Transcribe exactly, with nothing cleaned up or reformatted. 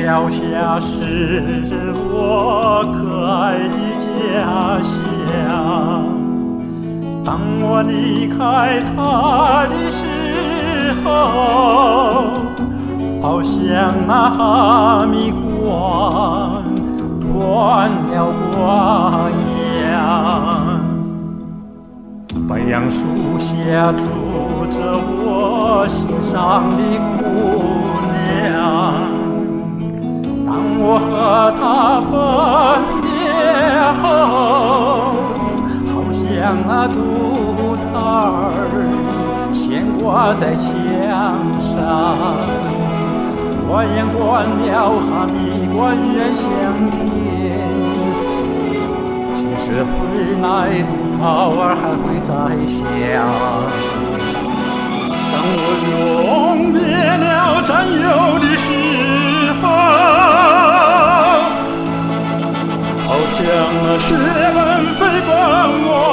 脚下是我可爱的家乡。当我离开它的时候，好像那哈密瓜断了瓜秧。白杨树下住着我心上的姑娘，当我和她分别后，好像那土塔儿悬挂在墙上。我眼观了哈密瓜远向天，几时回来土桃儿还会再香。当我永别了战友的时候，好像那雪般飞奔我